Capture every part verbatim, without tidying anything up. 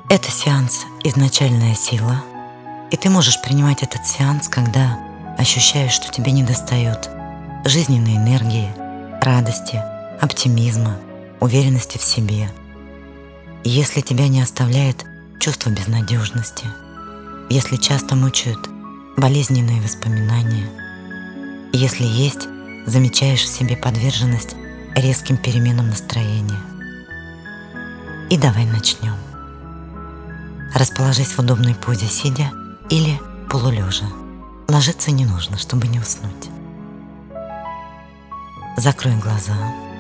Это сеанс «Изначальная сила», и ты можешь принимать этот сеанс, когда ощущаешь, что тебе недостает жизненной энергии, радости, оптимизма, уверенности в себе. И если тебя не оставляет чувство безнадежности, если часто мучают болезненные воспоминания, и если есть, замечаешь в себе подверженность резким переменам настроения. И давай начнем. Расположись в удобной позе сидя или полулежа. Ложиться не нужно, чтобы не уснуть. Закрой глаза.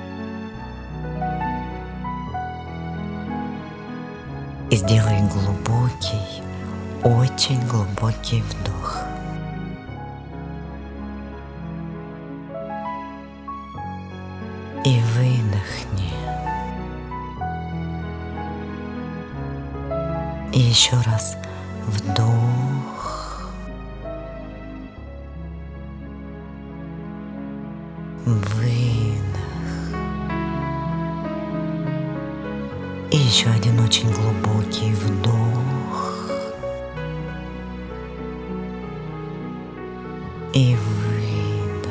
И сделай глубокий, очень глубокий вдох. И выдохни. И еще раз вдох. Выдох. И еще один очень глубокий вдох. И выдох.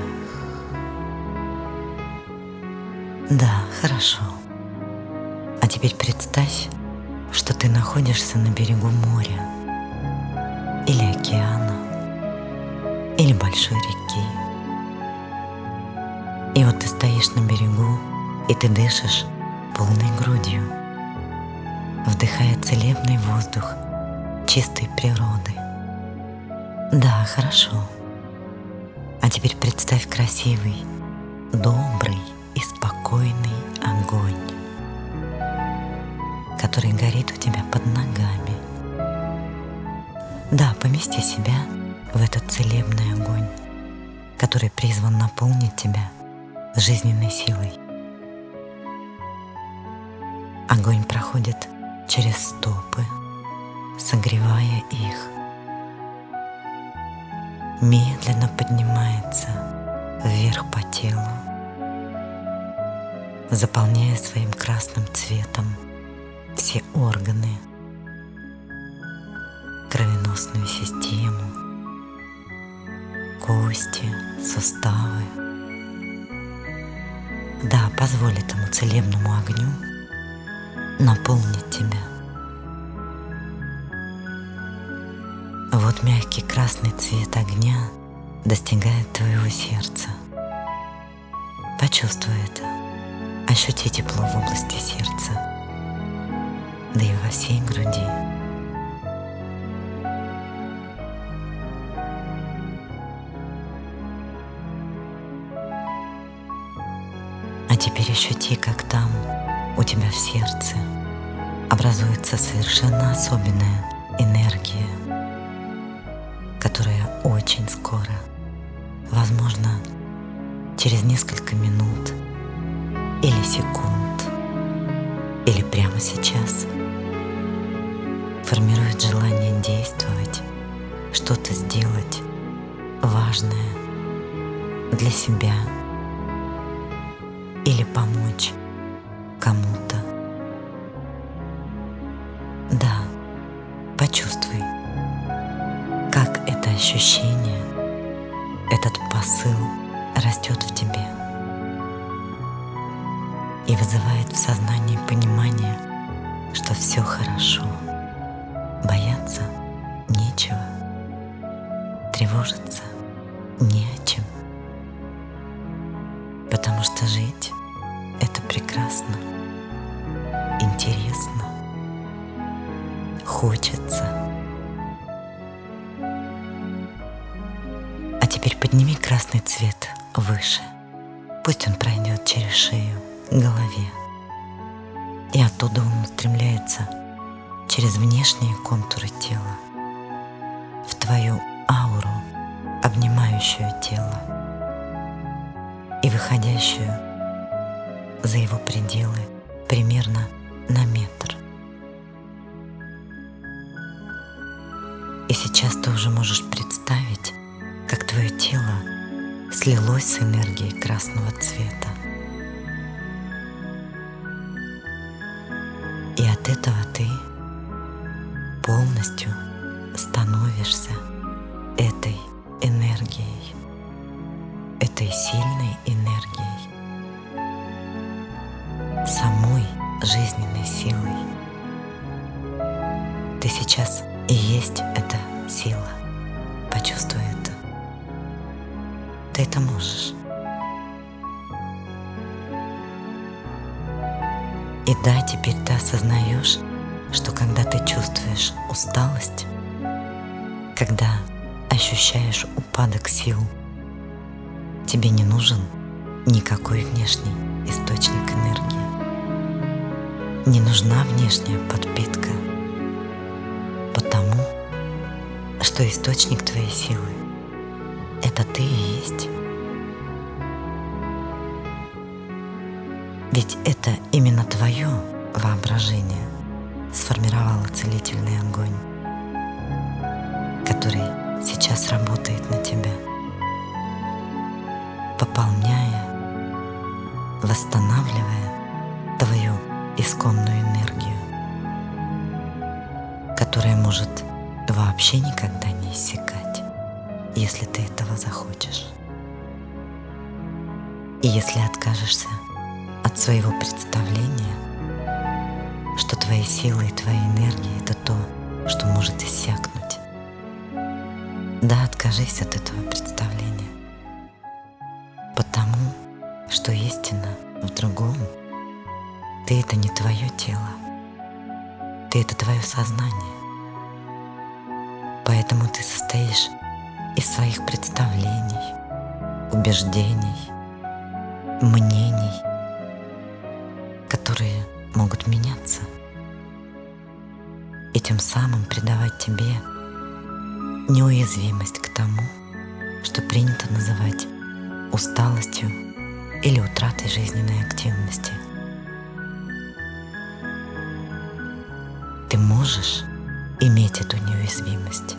Да, хорошо. А теперь представь, что ты находишься на берегу моря или океана или большой реки. И вот ты стоишь на берегу, и ты дышишь полной грудью, вдыхая целебный воздух чистой природы. Да, хорошо. А теперь представь красивый, добрый и спокойный огонь, который горит у тебя под ногами. Да, помести себя в этот целебный огонь, который призван наполнить тебя жизненной силой. Огонь проходит через стопы, согревая их. Медленно поднимается вверх по телу, заполняя своим красным цветом все органы, кровеносную систему, кости, суставы. Да, позволь этому целебному огню наполнить тебя. Вот мягкий красный цвет огня достигает твоего сердца. Почувствуй это. Ощути тепло в области сердца, да и во всей груди. А теперь ощути, как там, у тебя в сердце, образуется совершенно особенная энергия, которая очень скоро, возможно, через несколько минут или секунд, или прямо сейчас, формирует желание действовать, что-то сделать важное для себя или помочь кому-то. Да, почувствуй, как это ощущение, этот посыл растет в тебе и вызывает в сознании понимание, что все хорошо, бояться нечего, тревожиться не о чем, потому что жить — это прекрасно, интересно, хочется. А теперь подними красный цвет выше. Пусть он пройдет через шею, к голове. И оттуда он устремляется через внешние контуры тела в твою ауру, обнимающую тело и выходящую за его пределы примерно на метр. И сейчас ты уже можешь представить, как твое тело слилось с энергией красного цвета. И от этого ты полностью становишься этой энергией, этой сильной энергией, самой жизненной силой. Ты сейчас и есть эта сила. Почувствуй это. Ты это можешь. И да, теперь ты осознаешь, что когда ты чувствуешь усталость, когда ощущаешь упадок сил, тебе не нужен никакой внешний источник энергии. Не нужна внешняя подпитка, потому что источник твоей силы — это ты и есть. Ведь это именно твое воображение сформировало целительный огонь, который сейчас работает на тебя, пополняя, восстанавливая твою исконную энергию, которая может вообще никогда не иссякать, если ты этого захочешь. И если откажешься от своего представления, что твои силы и твоя энергия — это то, что может иссякнуть, да, откажись от этого представления, потому что истина в другом. Ты — это не твое тело, ты — это твое сознание. Поэтому ты состоишь из своих представлений, убеждений, мнений, которые могут меняться и тем самым придавать тебе неуязвимость к тому, что принято называть усталостью или утратой жизненной активности. Ты можешь иметь эту неуязвимость.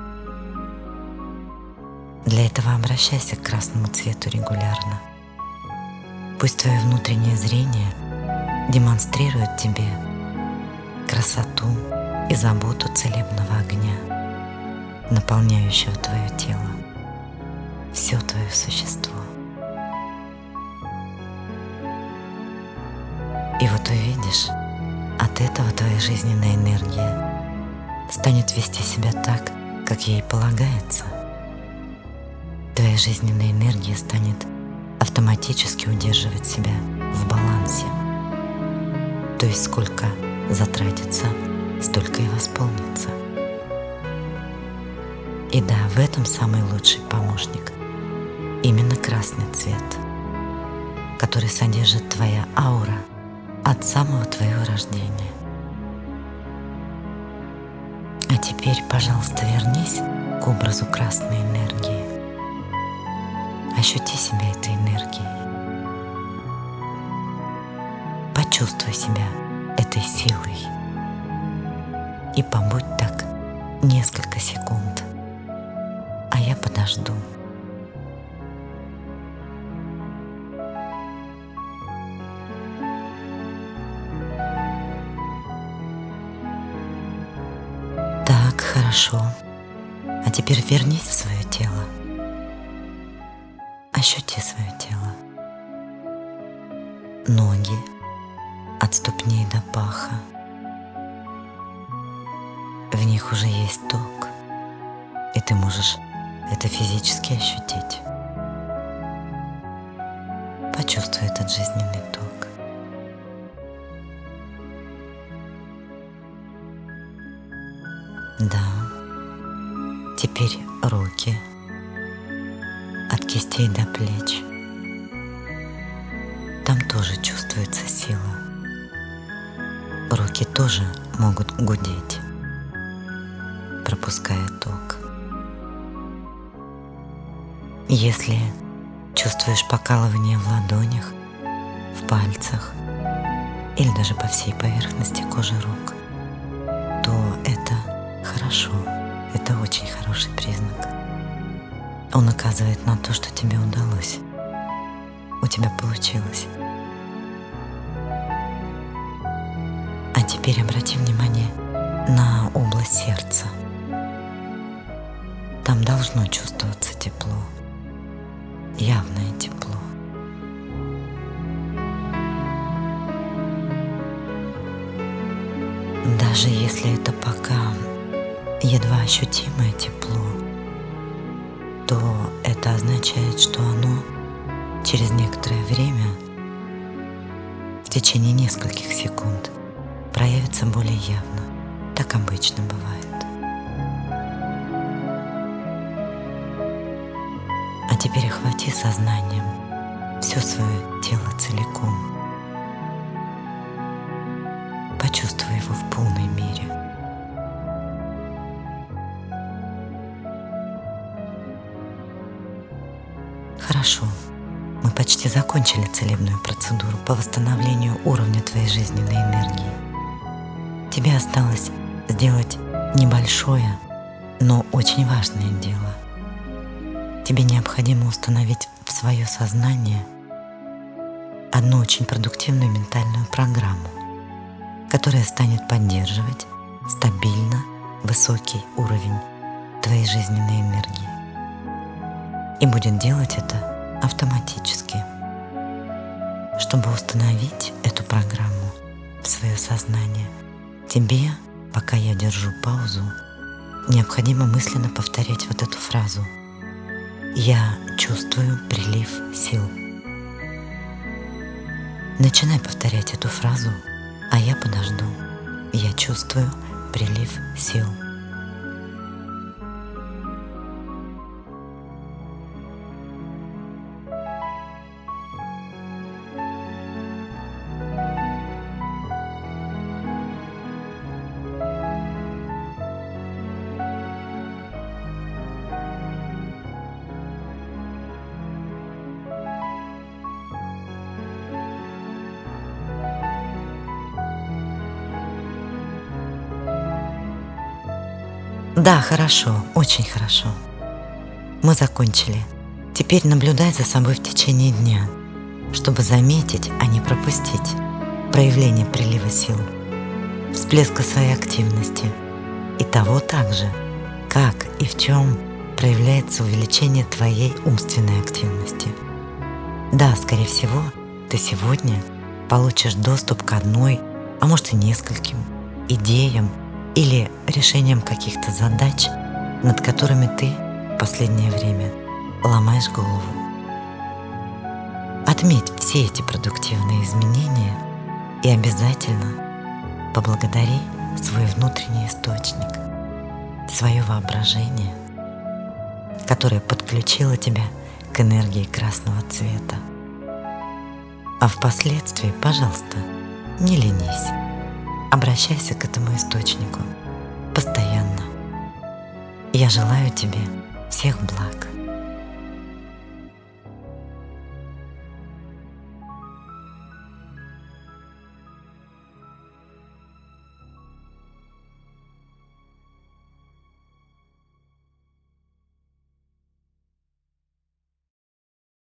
Для этого обращайся к красному цвету регулярно. Пусть твое внутреннее зрение демонстрирует тебе красоту и заботу целебного огня, наполняющего твое тело, все твое существо. И вот увидишь, от этого твоя жизненная энергия станет вести себя так, как ей полагается. Твоя жизненная энергия станет автоматически удерживать себя в балансе. То есть сколько затратится, столько и восполнится. И да, в этом самый лучший помощник именно красный цвет, который содержит твоя аура от самого твоего рождения. А теперь, пожалуйста, вернись к образу красной энергии. Ощути себя этой энергией. Почувствуй себя этой силой. И побудь так несколько секунд, а я подожду. Так, хорошо. А теперь вернись в свое тело. Ощути свое тело. Ноги от ступней до паха. В них уже есть ток, и ты можешь это физически ощутить. Почувствуй этот жизненный ток. Да. Теперь руки от кистей до плеч. Там тоже чувствуется сила. Руки тоже могут гудеть, пропуская ток. Если чувствуешь покалывание в ладонях, в пальцах или даже по всей поверхности кожи рук, то это хорошо, это очень хороший признак. Он указывает на то, что тебе удалось, у тебя получилось. А теперь обрати внимание на область сердца. Там должно чувствоваться тепло, явное тепло. Даже если это пока едва ощутимое тепло, то это означает, что оно через некоторое время, в течение нескольких секунд, проявится более явно. Так обычно бывает. А теперь охвати сознанием все свое тело целиком. Почувствуй его в полной мере. Хорошо, мы почти закончили целебную процедуру по восстановлению уровня твоей жизненной энергии. Тебе осталось сделать небольшое, но очень важное дело. Тебе необходимо установить в свое сознание одну очень продуктивную ментальную программу, которая станет поддерживать стабильно высокий уровень твоей жизненной энергии. И будет делать это автоматически. Чтобы установить эту программу в свое сознание, тебе, пока я держу паузу, необходимо мысленно повторять вот эту фразу: «Я чувствую прилив сил». Начинай повторять эту фразу, а я подожду. Я чувствую прилив сил. Да, хорошо, очень хорошо. Мы закончили. Теперь наблюдай за собой в течение дня, чтобы заметить, а не пропустить проявление прилива сил, всплеска своей активности и того также, как и в чем проявляется увеличение твоей умственной активности. Да, скорее всего, ты сегодня получишь доступ к одной, а может и нескольким идеям или решением каких-то задач, над которыми ты в последнее время ломаешь голову. Отметь все эти продуктивные изменения и обязательно поблагодари свой внутренний источник, свое воображение, которое подключило тебя к энергии красного цвета. А впоследствии, пожалуйста, не ленись. Обращайся к этому источнику постоянно. Я желаю тебе всех благ.